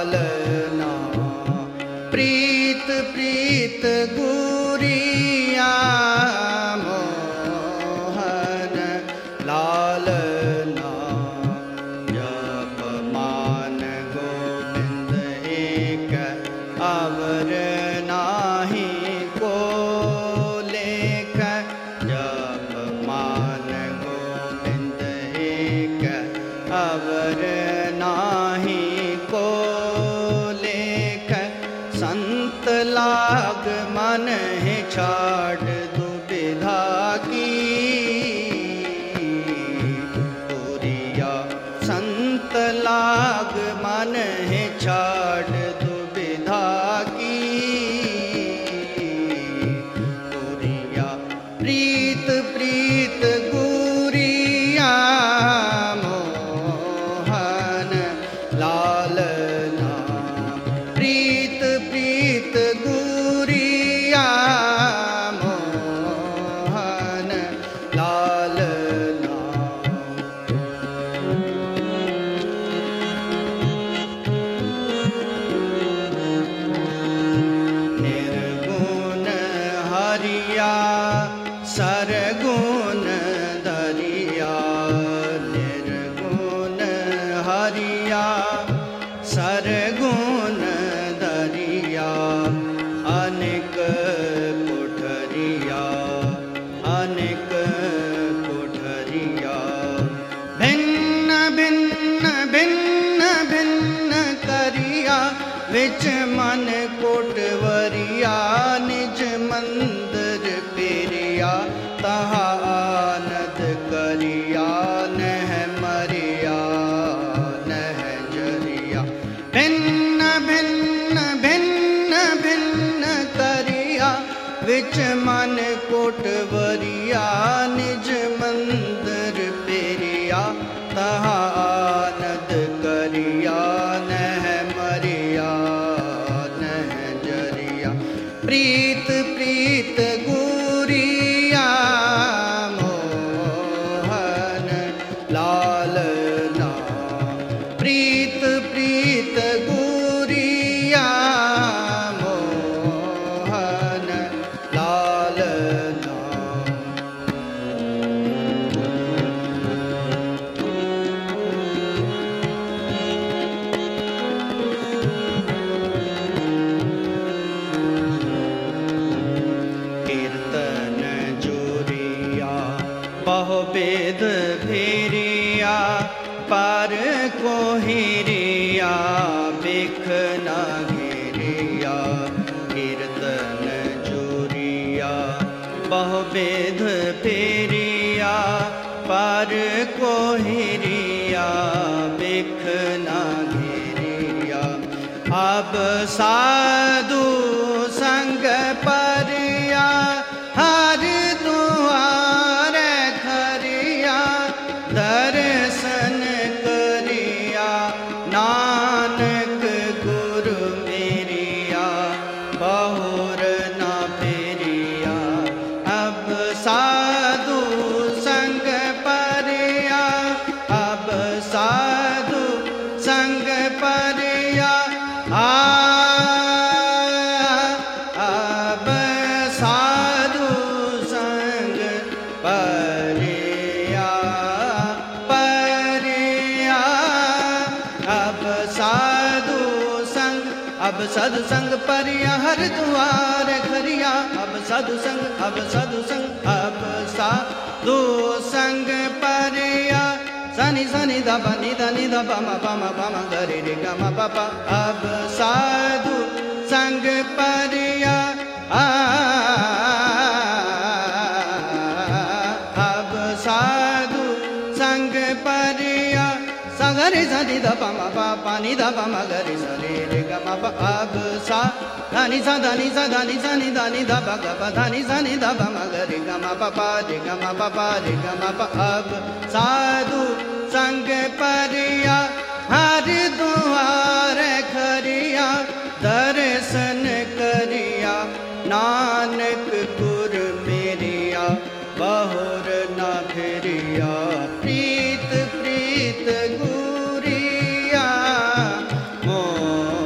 लालना प्रीत प्रीत गुरिया मोहन लालना जप मान गोविंद एक अवर नाही को लेख जप मान गोविंद एक अवर नाही को लेख संत लाग मन है छाड़ दुविधा की पुरिया संत लाग मन है छाड़ दुविधा की पुरिया प्रीत प्रीत गुरिया मोहन लालना प्रीत प्रीत गुरिया मोहन लालना निर्गुण हरिया सरगुण धरिया निर्गुण हरिया सरगुण धरिया अनेक कोठरिया अनेक कोठरिया भिन्न भिन्न भिन्न भिन्न करिया विच मन कोटवरिया निज मंदिर पेरिया तहा आनंद करिया नह मरिया नह जरिया भिन्न भिन्न भिन्न भिन्न करिया विच मन कोटवरिया निज मंदिर पेरिया तहा आनंद करिया नह मरिया नह जरिया प्रीत प्रीत गुरिया मोहन लालना प्रीत प्रीत गुरिया मोहन लालना कीर्तन जोरिया बहुवेद फेरिया पार को हिरिया बिख न घेरिया कीर्तन जोरिया बहुवेद फेरिया पार को हिरिया बिख न घेरिया अब साधु संग परिया हर दुआर खरिया दर्शन करिया नानक गुरु मेरिया बहुर न फेरिया अब साधु संग परिया अब साधु संग परिया अब साधु संग परिया परिया अब साधु संग अब साधु संग परिया हर द्वार खरिया अब साधु संग अब साधु संग अब साधु संग परिया सनि सनि ध नि ध नि ध प म गरि रि ग म प प अब साधु संग परिया अब साधु संग परिया सगरि सनि ध प म प प नि ध प म गरि सरि रि ग म प अब सा धनि सा धनि सा धनि सा नि ध नि ध प ग प धनि सा नि ध प म गरि ग म प प रि ग म प प रि ग म प अब साधु संग परिया हर द्वार खरिया दर्शन करिया नानक गुर मेरिया बहुर न फिरिया प्रीत प्रीत गुरिया मोहन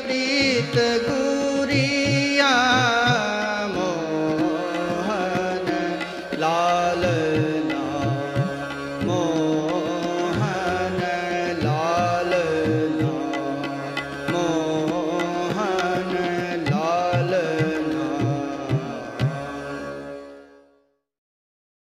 प्रीत